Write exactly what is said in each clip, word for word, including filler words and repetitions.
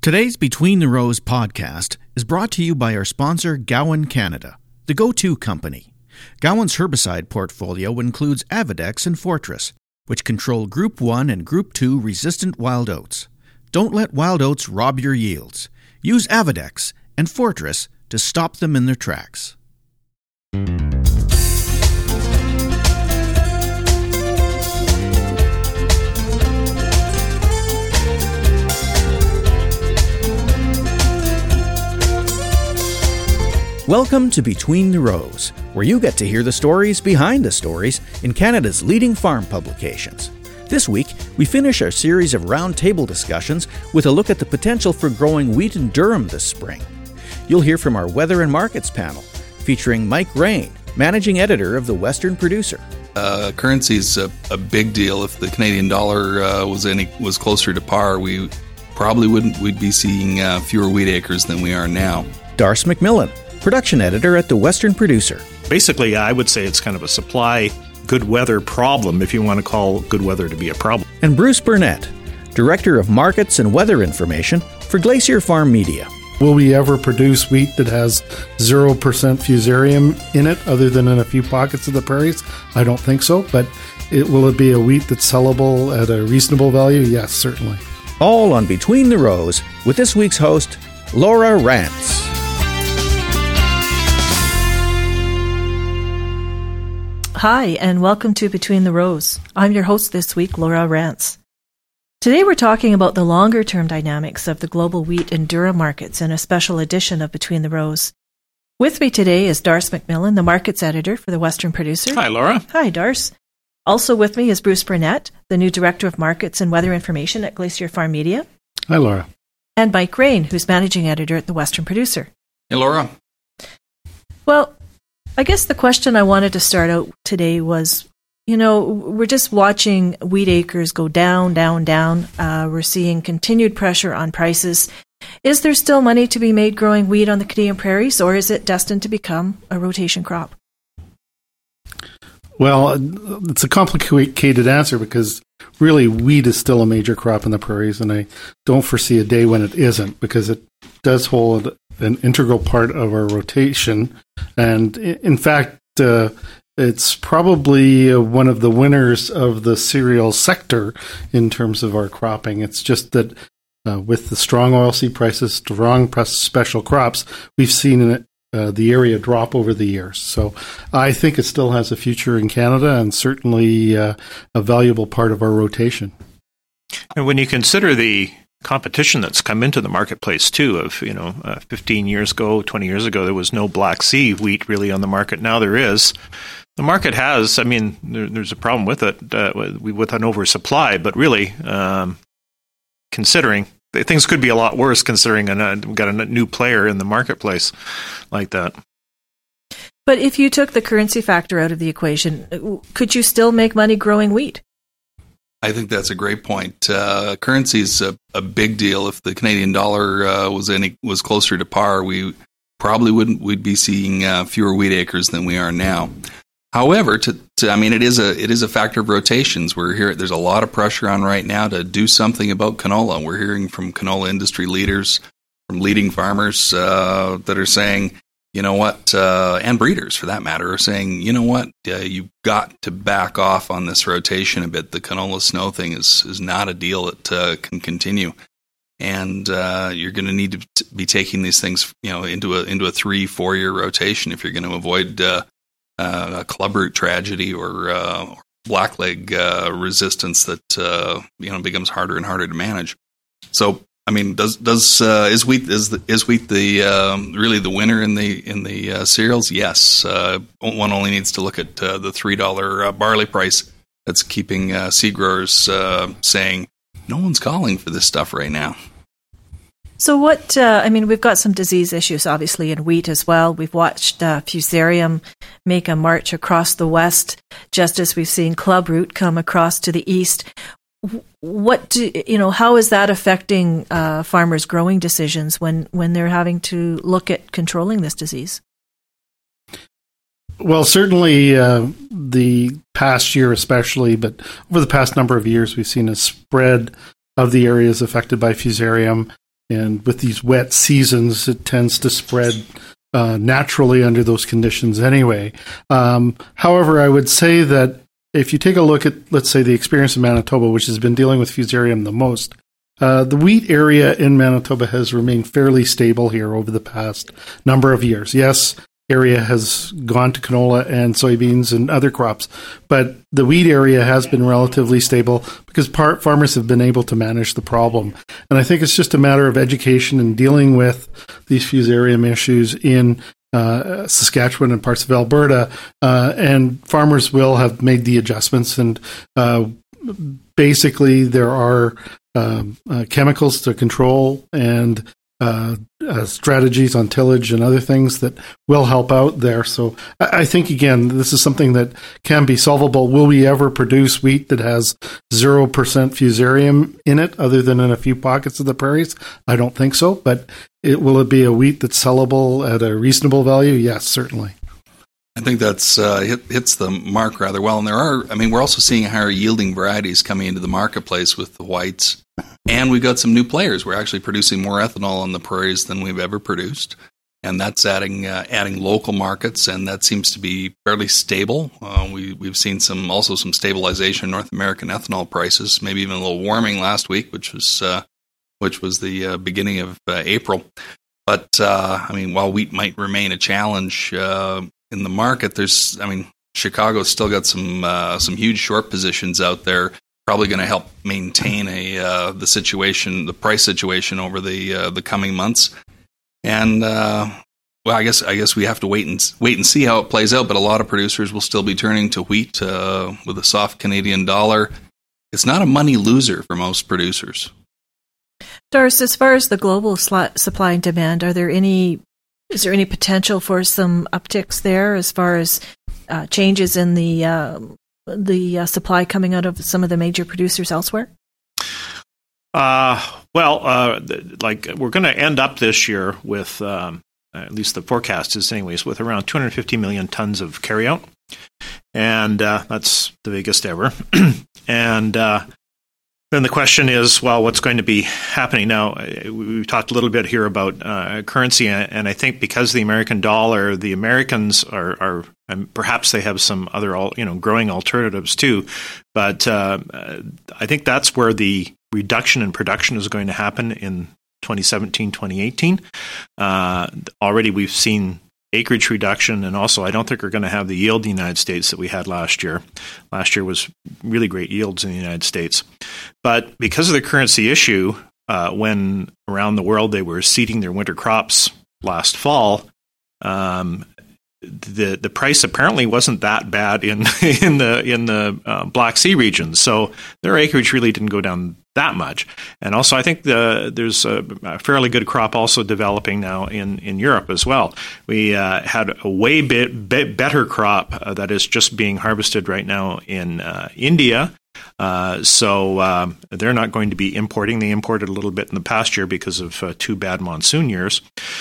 Today's Between the Rows podcast is brought to you by our sponsor, Gowan Canada, the go-to company. Gowan's herbicide portfolio includes Avidex and Fortress, which control Group one and Group two resistant wild oats. Don't let wild oats rob your yields. Use Avidex and Fortress to stop them in their tracks. Welcome to Between the Rows, where you get to hear the stories behind the stories in Canada's leading farm publications. This week, we finish our series of roundtable discussions with a look at the potential for growing wheat in Durham this spring. You'll hear from our Weather and Markets panel, featuring Mike Rain, managing editor of the Western Producer. Uh, currency is a, a big deal. If the Canadian dollar uh, was any was closer to par, we probably wouldn't. We'd be seeing uh, fewer wheat acres than we are now. Darce McMillan, production editor at the Western Producer. Basically, I would say it's kind of a supply good weather problem, if you want to call good weather to be a problem. And Bruce Burnett, director of markets and weather information for Glacier Farm Media. Will we ever produce wheat that has zero percent fusarium in it, other than in a few pockets of the prairies? I don't think so, but it, will it be a wheat that's sellable at a reasonable value? Yes, certainly. All on Between the Rows with this week's host, Laura Rance. Hi, and welcome to Between the Rows. I'm your host this week, Laura Rance. Today we're talking about the longer-term dynamics of the global wheat and Durham markets in a special edition of Between the Rows. With me today is Darce McMillan, the markets editor for the Western Producer. Hi, Laura. Hi, Darce. Also with me is Bruce Burnett, the new director of markets and weather information at Glacier Farm Media. Hi, Laura. And Mike Rain, who's managing editor at the Western Producer. Hey, Laura. Well, I guess the question I wanted to start out today was, you know, we're just watching wheat acres go down, down, down. Uh, we're seeing continued pressure on prices. Is there still money to be made growing wheat on the Canadian prairies, or is it destined to become a rotation crop? Well, it's a complicated answer because really wheat is still a major crop in the prairies, and I don't foresee a day when it isn't, because it does hold an integral part of our rotation. And in fact, uh, it's probably one of the winners of the cereal sector in terms of our cropping. It's just that uh, with the strong oilseed prices, strong special crops, we've seen uh, the area drop over the years. So I think it still has a future in Canada, and certainly uh, a valuable part of our rotation. And when you consider the competition that's come into the marketplace too, of, you know, uh, fifteen years ago, twenty years ago, there was no Black Sea wheat really on the market. Now there is. The market has, I mean, there, there's a problem with it, uh, with an oversupply, but really, um, considering, things could be a lot worse considering a, we've got a new player in the marketplace like that. But if you took the currency factor out of the equation, could you still make money growing wheat? I think that's a great point. Uh, currency is a, a big deal. If the Canadian dollar uh, was any was closer to par, we probably wouldn't. We'd be seeing uh, fewer wheat acres than we are now. However, to, to I mean, it is a it is a factor of rotations. We're here. There's a lot of pressure on right now to do something about canola. We're hearing from canola industry leaders, from leading farmers uh, that are saying, you know what, uh, and breeders for that matter, are saying, you know what, uh, you've got to back off on this rotation a bit. The canola snow thing is is not a deal that uh, can continue, and uh, you're going to need to t- be taking these things, you know, into a into a three four year rotation if you're going to avoid uh, uh, a clubroot tragedy or, uh, or blackleg uh, resistance that uh, you know becomes harder and harder to manage. So. I mean, does does uh, is wheat is the, is wheat the um, really the winner in the in the uh, cereals? Yes, uh, one only needs to look at uh, the three dollar uh, barley price that's keeping uh, seed growers uh, saying no one's calling for this stuff right now. So what? Uh, I mean, we've got some disease issues obviously in wheat as well. We've watched uh, Fusarium make a march across the west, just as we've seen clubroot come across to the east. What do, you know? How is that affecting uh, farmers' growing decisions when, when they're having to look at controlling this disease? Well, certainly uh, the past year especially, but over the past number of years, we've seen a spread of the areas affected by Fusarium. And with these wet seasons, it tends to spread uh, naturally under those conditions anyway. Um, however, I would say that if you take a look at, let's say, the experience in Manitoba, which has been dealing with Fusarium the most, uh, the wheat area in Manitoba has remained fairly stable here over the past number of years. Yes, area has gone to canola and soybeans and other crops, but the wheat area has been relatively stable because part farmers have been able to manage the problem. And I think it's just a matter of education and dealing with these Fusarium issues in uh, Saskatchewan and parts of Alberta, uh, and farmers will have made the adjustments. And uh, basically, there are um, uh, chemicals to control and Uh, uh, strategies on tillage and other things that will help out there. So I, I think, again, this is something that can be solvable. Will we ever produce wheat that has zero percent Fusarium in it other than in a few pockets of the prairies? I don't think so. But it, will it be a wheat that's sellable at a reasonable value? Yes, certainly. I think that's uh, hit, hits the mark rather well. And there are, I mean, we're also seeing higher yielding varieties coming into the marketplace with the whites. And we've got some new players. We're actually producing more ethanol on the prairies than we've ever produced. And that's adding uh, adding local markets, and that seems to be fairly stable. Uh, we, we've seen some also some stabilization in North American ethanol prices, maybe even a little warming last week, which was, uh, which was the uh, beginning of uh, April. But, uh, I mean, while wheat might remain a challenge uh, in the market, there's, I mean, Chicago's still got some uh, some huge short positions out there. Probably going to help maintain a uh, the situation, the price situation over the uh, the coming months. And uh, well, I guess I guess we have to wait and wait and see how it plays out. But a lot of producers will still be turning to wheat uh, with a soft Canadian dollar. It's not a money loser for most producers. Doris, as far as the global sl- supply and demand, are there any is there any potential for some upticks there as far as uh, changes in the uh, the uh, supply coming out of some of the major producers elsewhere? Uh, well, uh, like we're going to end up this year with, um, at least the forecast is anyways, with around two hundred fifty million tons of carryout. And uh, that's the biggest ever. and uh, then the question is, well, what's going to be happening now? We've talked a little bit here about uh, currency, and I think because of the American dollar, the Americans are, are and perhaps they have some other, you know, growing alternatives too. But uh, I think that's where the reduction in production is going to happen in twenty seventeen, twenty eighteen. Uh, already we've seen acreage reduction, and also I don't think we're going to have the yield in the United States that we had last year. Last year was really great yields in the United States. But because of the currency issue, uh, when around the world they were seeding their winter crops last fall, um, the the price apparently wasn't that bad in in the in the uh, Black Sea region. So their acreage really didn't go down that much. And also, I think the, there's a, a fairly good crop also developing now in, in Europe as well. We uh, had a way bit, bit better crop uh, that is just being harvested right now in uh, India. Uh, so um, they're not going to be importing. They imported a little bit in the past year because of uh, two bad monsoon years.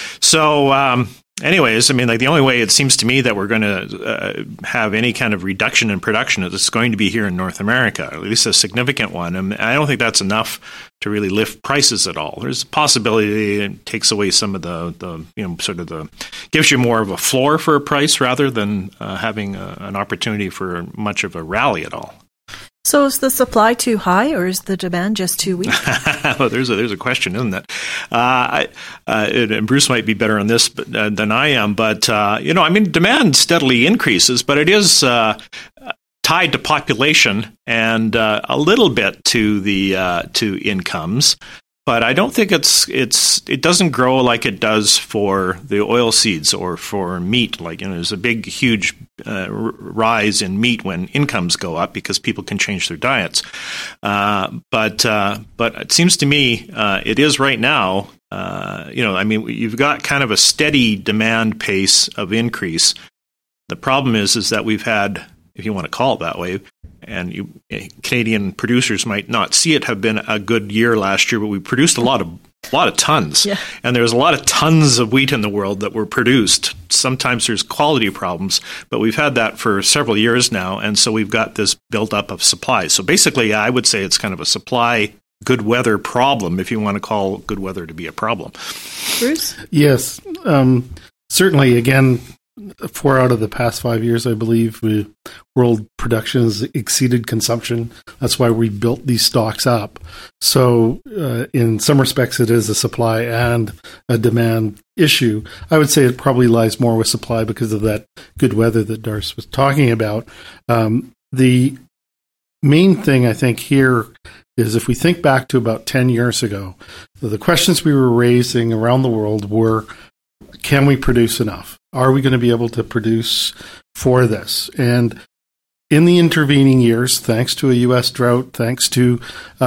So um, anyways, I mean, like the only way it seems to me that we're going to uh, have any kind of reduction in production is it's going to be here in North America, at least a significant one. And I don't think that's enough to really lift prices at all. There's a possibility it takes away some of the, the you know, sort of the, gives you more of a floor for a price rather than uh, having a, an opportunity for much of a rally at all. So is the supply too high, or is the demand just too weak? well, there's a there's a question, isn't it? Uh, I, uh, and Bruce might be better on this but, uh, than I am, but uh, you know, I mean, demand steadily increases, but it is uh, tied to population and uh, a little bit to the uh, to incomes. But I don't think it's it's it doesn't grow like it does for the oil seeds or for meat. Like, you know, there's a big, huge uh, r- rise in meat when incomes go up because people can change their diets. Uh, but uh, but it seems to me uh, it is right now. Uh, you know, I mean, you've got kind of a steady demand pace of increase. The problem is is that we've had, if you want to call it that way, and you, Canadian producers might not see it, have been a good year last year, but we produced a lot of a lot of tons. Yeah. And there's a lot of tons of wheat in the world that were produced. Sometimes there's quality problems, but we've had that for several years now, and so we've got this buildup of supply. So basically, I would say it's kind of a supply good weather problem, if you want to call good weather to be a problem. Bruce? Yes. Um, certainly, again, four out of the past five years, I believe, we, world production has exceeded consumption. That's why we built these stocks up. So uh, in some respects, it is a supply and a demand issue. I would say it probably lies more with supply because of that good weather that Darce was talking about. Um, the main thing I think here is if we think back to about ten years ago, the questions we were raising around the world were, can we produce enough? Are we going to be able to produce for this? And in the intervening years, thanks to a U S drought, thanks to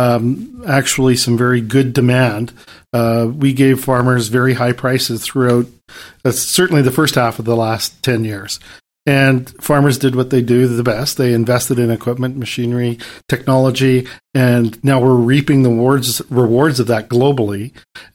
um, actually some very good demand, uh, we gave farmers very high prices throughout uh, certainly the first half of the last ten years. And farmers did what they do the best. They invested in equipment, machinery, technology, and now we're reaping the rewards, rewards of that globally.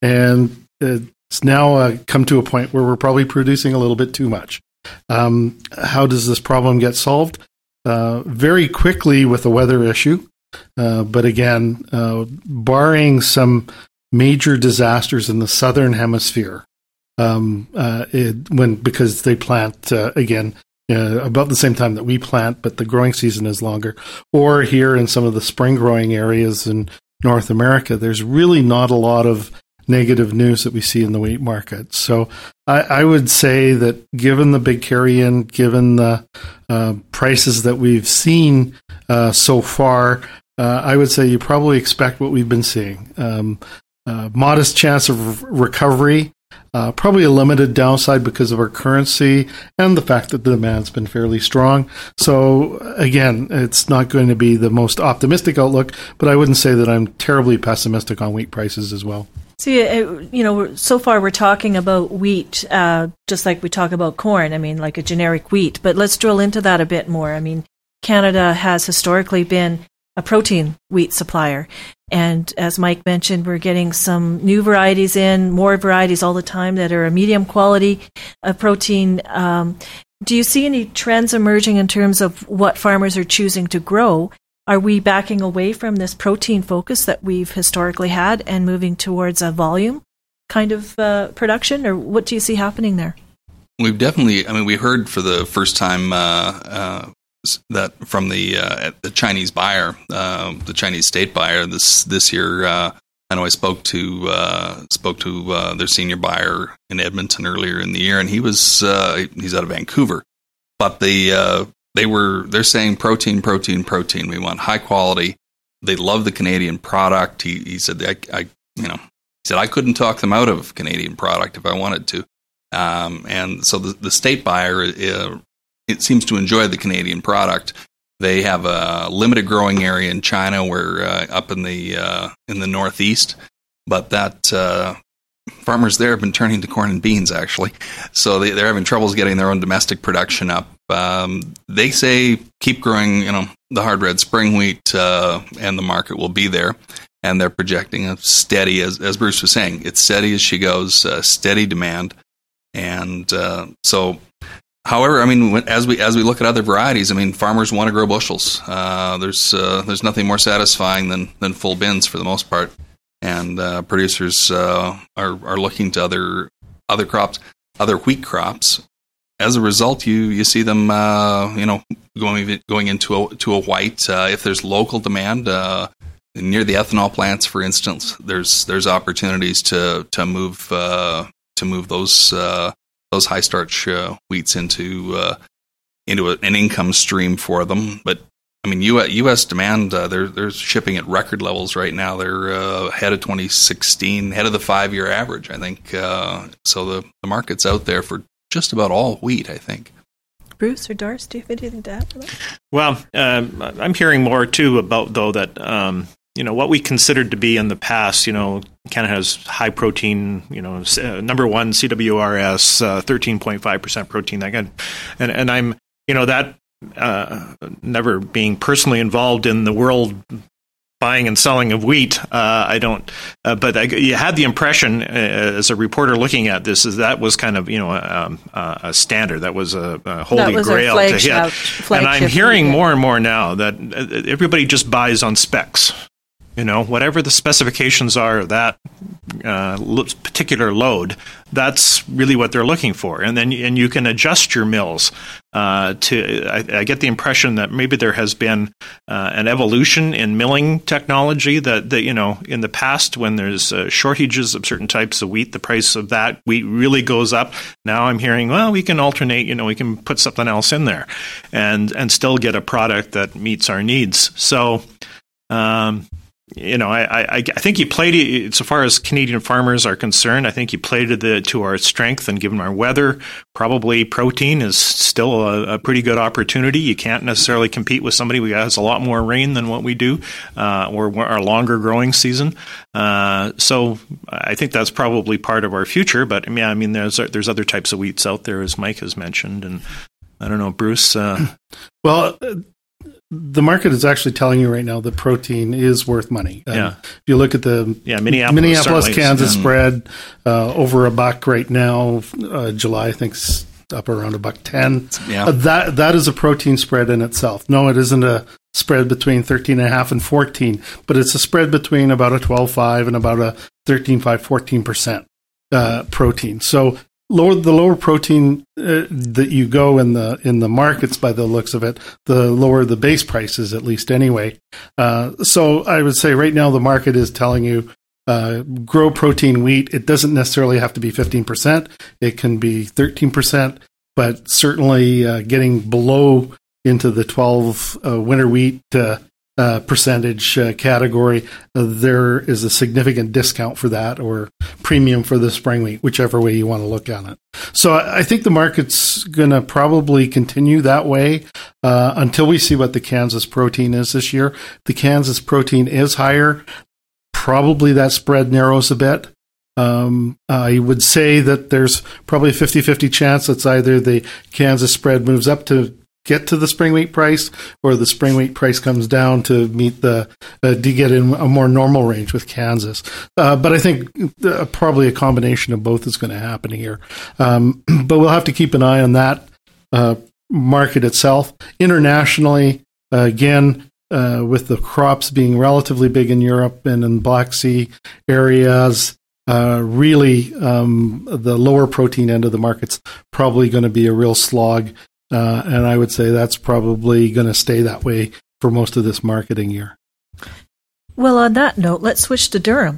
And it's now uh, come to a point where we're probably producing a little bit too much. Um, how does this problem get solved? Uh, very quickly with the weather issue. Uh, but again, uh, barring some major disasters in the southern hemisphere, um, uh, it, when because they plant, uh, again, Uh, about the same time that we plant, but the growing season is longer. Or here in some of the spring growing areas in North America, there's really not a lot of negative news that we see in the wheat market. So I, I would say that given the big carry-in, given the uh, prices that we've seen uh, so far, uh, I would say you probably expect what we've been seeing. Um, uh, modest chance of recovery. Uh, probably a limited downside because of our currency and the fact that the demand's been fairly strong. So again, it's not going to be the most optimistic outlook, but I wouldn't say that I'm terribly pessimistic on wheat prices as well. See, you know, so far we're talking about wheat, uh, just like we talk about corn. I mean, like a generic wheat. But let's drill into that a bit more. I mean, Canada has historically been a protein wheat supplier. And as Mike mentioned, we're getting some new varieties in, more varieties all the time that are a medium quality of protein. Um, do you see any trends emerging in terms of what farmers are choosing to grow? Are we backing away from this protein focus that we've historically had and moving towards a volume kind of uh, production? Or what do you see happening there? We've definitely, I mean, we heard for the first time uh, uh, that from the uh, the Chinese buyer, uh, the Chinese state buyer this this year. Uh, I know I spoke to uh, spoke to uh, their senior buyer in Edmonton earlier in the year, and he was uh, he's out of Vancouver, but the uh, they were they're saying protein, protein, protein. We want high quality. They love the Canadian product. He he said I, I you know he said I couldn't talk them out of Canadian product if I wanted to, um, and so the the state buyer. Uh, It seems to enjoy the Canadian product. They have a limited growing area in China, where uh, up in the uh, in the northeast, but that uh, farmers there have been turning to corn and beans actually. So they, they're having troubles getting their own domestic production up. Um, they say keep growing, you know, the hard red spring wheat, uh, and the market will be there. And they're projecting a steady, as as Bruce was saying, it's steady as she goes, uh, steady demand, and uh, so. However, I mean, as we as we look at other varieties, I mean, farmers want to grow bushels. Uh, there's uh, there's nothing more satisfying than, than full bins for the most part, and uh, producers uh, are are looking to other other crops, other wheat crops. As a result, you you see them, uh, you know, going going into a to a white. Uh, if there's local demand uh, near the ethanol plants, for instance, there's there's opportunities to to move uh, to move those. Uh, those high starch uh, wheats into uh, into a, an income stream for them. But I mean, U S demand, uh, they're they're shipping at record levels right now. They're uh, ahead of twenty sixteen, ahead of the five year average, I think. Uh, so the, the market's out there for just about all wheat, I think. Bruce or Darce, do you have anything to add to that? Well, um, I'm hearing more too about though that um, you know what we considered to be in the past. You know, Canada has high protein. You know, uh, number one C W R S, thirteen point five percent protein. That kind, and and I'm you know that uh, never being personally involved in the world buying and selling of wheat. Uh, I don't, uh, but I, you had the impression uh, as a reporter looking at this is that was kind of you know um, uh, a standard. That was a, a holy was grail to hit. And I'm hearing yeah. more and more now that everybody just buys on specs. You know, whatever the specifications are of that uh, particular load, that's really what they're looking for. And then and you can adjust your mills uh, to. I, I get the impression that maybe there has been uh, an evolution in milling technology that, that you know, in the past when there's uh, shortages of certain types of wheat, the price of that wheat really goes up. Now I'm hearing, well, we can alternate. You know, we can put something else in there, and and still get a product that meets our needs. So. Um, You know, I, I, I think you played it, so far as Canadian farmers are concerned, I think you played it the, to our strength, and given our weather, probably protein is still a, a pretty good opportunity. You can't necessarily compete with somebody who has a lot more rain than what we do, uh, or our longer growing season. Uh, so I think that's probably part of our future. But I mean, I mean, there's there's other types of wheats out there, as Mike has mentioned, and I don't know, Bruce. Uh, well. The market is actually telling you right now that protein is worth money. Um, yeah. If you look at the yeah, Minneapolis, Minneapolis Kansas mm. spread, uh, over a buck right now, uh, July I think's up around a buck ten. Yeah. Uh, that that is a protein spread in itself. No, it isn't a spread between thirteen and a half and fourteen, but it's a spread between about a twelve point five and about a thirteen point five, fourteen percent uh, protein. So lower the lower protein uh, that you go in the in the markets, by the looks of it, the lower the base prices, at least anyway. Uh, so I would say right now the market is telling you uh, grow protein wheat. It doesn't necessarily have to be fifteen percent. It can be thirteen percent, but certainly uh, getting below into the twelve uh, winter wheat uh, uh, percentage uh, category, uh, there is a significant discount for that, or premium for the spring wheat, whichever way you want to look at it. So I, I think the market's going to probably continue that way uh, until we see what the Kansas protein is this year. The Kansas protein is higher. Probably that spread narrows a bit. Um, I would say that there's probably a fifty-fifty chance it's either the Kansas spread moves up to get to the spring wheat price, or the spring wheat price comes down to meet the uh, to get in a more normal range with Kansas. Uh, but I think uh, probably a combination of both is going to happen here. Um, but we'll have to keep an eye on that uh, market itself. Internationally, uh, again, uh, with the crops being relatively big in Europe and in Black Sea areas, uh, really um, the lower protein end of the market's probably going to be a real slog. Uh, and I would say that's probably going to stay that way for most of this marketing year. Well, on that note, let's switch to durum.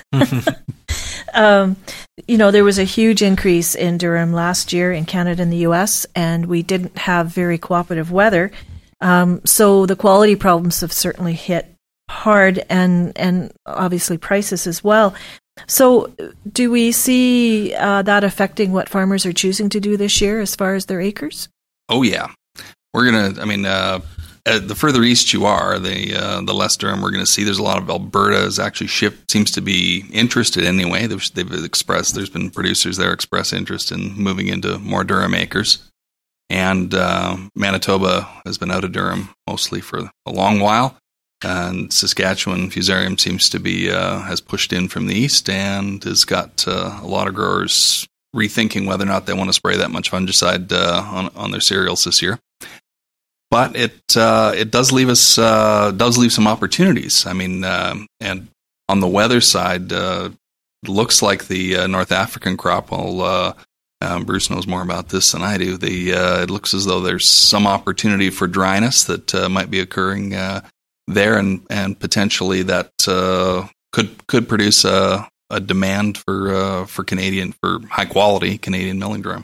um, you know, there was a huge increase in durum last year in Canada and the U S, and we didn't have very cooperative weather. Um, so the quality problems have certainly hit hard, and, and obviously prices as well. So do we see uh, that affecting what farmers are choosing to do this year as far as their acres? Oh, yeah. We're going to, I mean, uh, the further east you are, the uh, the less durum we're going to see. There's a lot of Alberta is actually shipped, seems to be interested anyway. They've, they've expressed, there's been producers there express interest in moving into more durum acres. And uh, Manitoba has been out of durum mostly for a long while. And Saskatchewan Fusarium seems to be, uh, has pushed in from the east and has got uh, a lot of growers rethinking whether or not they want to spray that much fungicide uh, on on their cereals this year. But it uh, it does leave us uh, does leave some opportunities. I mean, uh, and on the weather side, uh, looks like the uh, North African crop. Well, uh, um, Bruce knows more about this than I do. The uh, it looks as though there's some opportunity for dryness that uh, might be occurring uh, there, and and potentially that uh, could could produce a. a demand for uh, for Canadian, for high quality Canadian milling durum.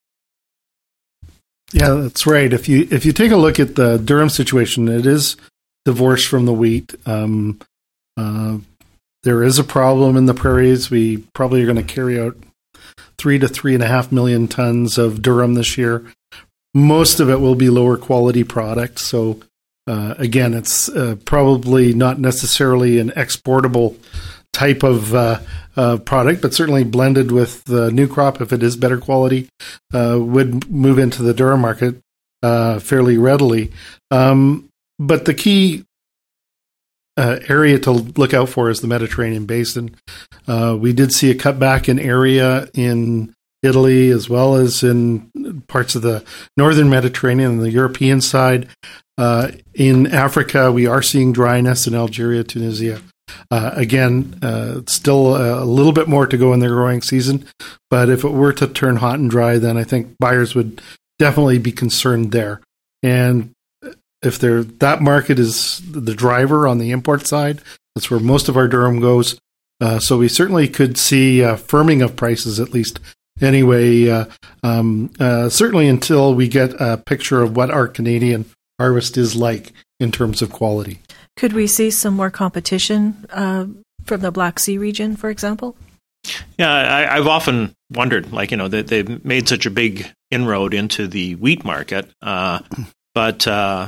Yeah, that's right. If you if you take a look at the durum situation, it is divorced from the wheat. Um, uh, there is a problem in the prairies. We probably are going to carry out three to three and a half million tons of durum this year. Most of it will be lower quality product. So uh, again, it's uh, probably not necessarily an exportable type of uh, uh, product, but certainly blended with the new crop, if it is better quality, uh, would move into the durum market uh, fairly readily. Um, but the key uh, area to look out for is the Mediterranean basin. Uh, we did see a cutback in area in Italy, as well as in parts of the northern Mediterranean and the European side. Uh, in Africa, we are seeing dryness in Algeria, Tunisia, Uh, again, uh, still a little bit more to go in their growing season, but if it were to turn hot and dry, then I think buyers would definitely be concerned there. And if they're, that market is the driver on the import side, that's where most of our durum goes. Uh, so we certainly could see a firming of prices, at least anyway, uh, um, uh, certainly until we get a picture of what our Canadian harvest is like in terms of quality. Could we see some more competition uh, from the Black Sea region, for example? Yeah, I, I've often wondered, like, you know, that they've made such a big inroad into the wheat market, uh, but uh,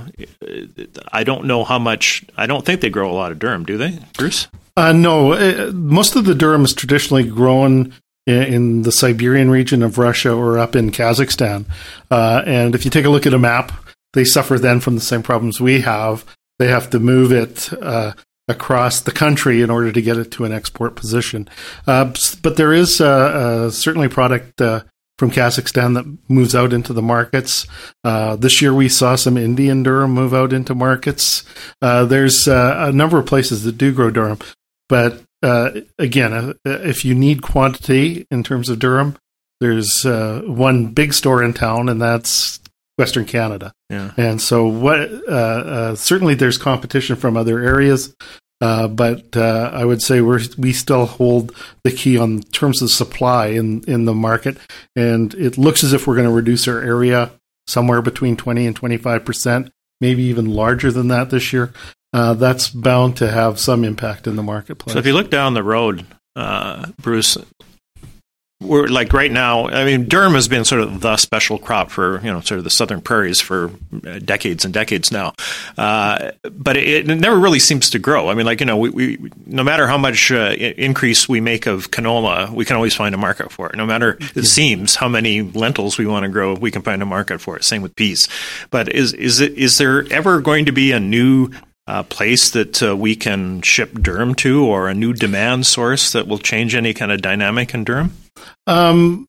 I don't know how much, I don't think they grow a lot of durum, do they, Bruce? Uh, no, uh, most of the durum is traditionally grown in, in the Siberian region of Russia or up in Kazakhstan. Uh, and if you take a look at a map, they suffer then from the same problems we have. They have to move it uh, across the country in order to get it to an export position. Uh, but there is uh, uh, certainly product uh, from Kazakhstan that moves out into the markets. Uh, this year we saw some Indian durum move out into markets. Uh, there's uh, a number of places that do grow durum. But uh, again, uh, if you need quantity in terms of durum, there's uh, one big store in town, and that's Western Canada. Yeah. And so what? Uh, uh, certainly there's competition from other areas, uh, but uh, I would say we're, we still hold the key on terms of supply in, in the market. And it looks as if we're going to reduce our area somewhere between twenty and twenty-five percent, maybe even larger than that this year. Uh, that's bound to have some impact in the marketplace. So if you look down the road, uh, Bruce, we're like right now, I mean, durum has been sort of the special crop for, you know, sort of the southern prairies for decades and decades now. Uh, but it, it never really seems to grow. I mean, like, you know, we, we no matter how much uh, increase we make of canola, we can always find a market for it. No matter, it seems, how many lentils we want to grow, we can find a market for it. Same with peas. But is, is it, is there ever going to be a new Uh, place that uh, we can ship durum to, or a new demand source that will change any kind of dynamic in durum? Um,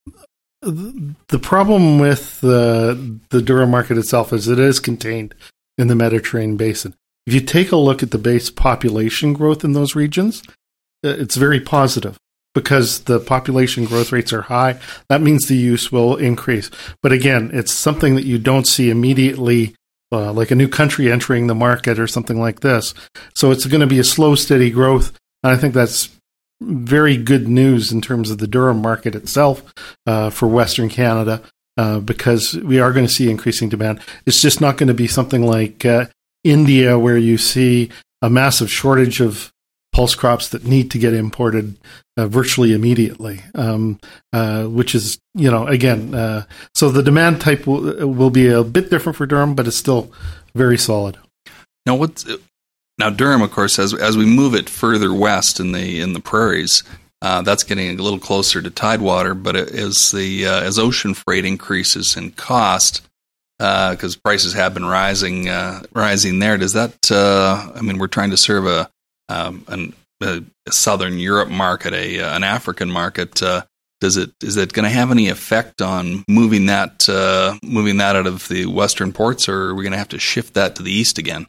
the problem with the, the durum market itself is it is contained in the Mediterranean basin. If you take a look at the base population growth in those regions, it's very positive because the population growth rates are high. That means the use will increase. But again, it's something that you don't see immediately, Uh, like a new country entering the market or something like this. So it's going to be a slow, steady growth. And I think that's very good news in terms of the durum market itself uh, for Western Canada uh, because we are going to see increasing demand. It's just not going to be something like uh, India where you see a massive shortage of pulse crops that need to get imported uh, virtually immediately, um, uh, which is, you know, again, uh, so the demand type will, will be a bit different for durum, but it's still very solid. Now, what's now durum, of course, as as we move it further west in the in the prairies, uh, that's getting a little closer to tidewater. But as the uh, as ocean freight increases in cost, because uh, prices have been rising uh, rising there, does that? Uh, I mean, we're trying to serve a Um, an, a, a Southern Europe market, a uh, an African market. Uh, does it is it going to have any effect on moving that uh, moving that out of the western ports, or are we going to have to shift that to the east again?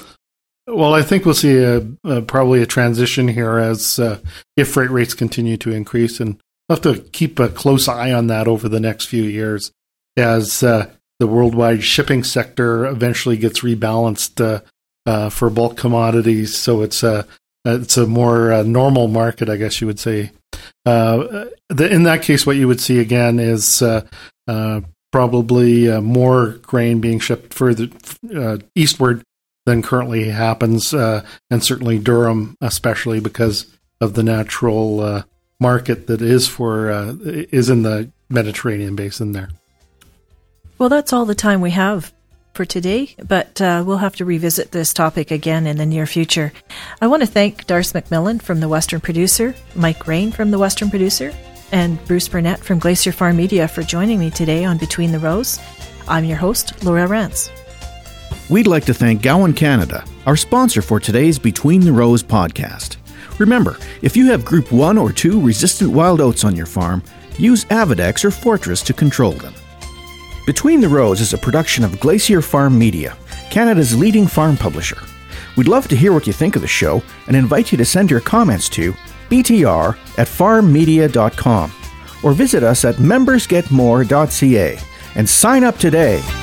Well, I think we'll see a, a, probably a transition here as uh, if freight rates continue to increase, and we'll have to keep a close eye on that over the next few years as uh, the worldwide shipping sector eventually gets rebalanced Uh, Uh, for bulk commodities, so it's a it's a more uh, normal market, I guess you would say. Uh, the, in that case, what you would see again is uh, uh, probably uh, more grain being shipped further uh, eastward than currently happens, uh, and certainly durum, especially because of the natural uh, market that is for uh, is in the Mediterranean basin there. Well, that's all the time we have for today, but uh, we'll have to revisit this topic again in the near future. I want to thank Darce McMillan from The Western Producer, Mike Rain from The Western Producer, and Bruce Burnett from Glacier Farm Media for joining me today on Between the Rows. I'm your host, Laura Rance. We'd like to thank Gowan Canada, our sponsor for today's Between the Rows podcast. Remember, if you have Group one or two resistant wild oats on your farm, use Avidex or Fortress to control them. Between the Rows is a production of Glacier Farm Media, Canada's leading farm publisher. We'd love to hear what you think of the show and invite you to send your comments to b t r at farm media dot com or visit us at members get more dot c a and sign up today.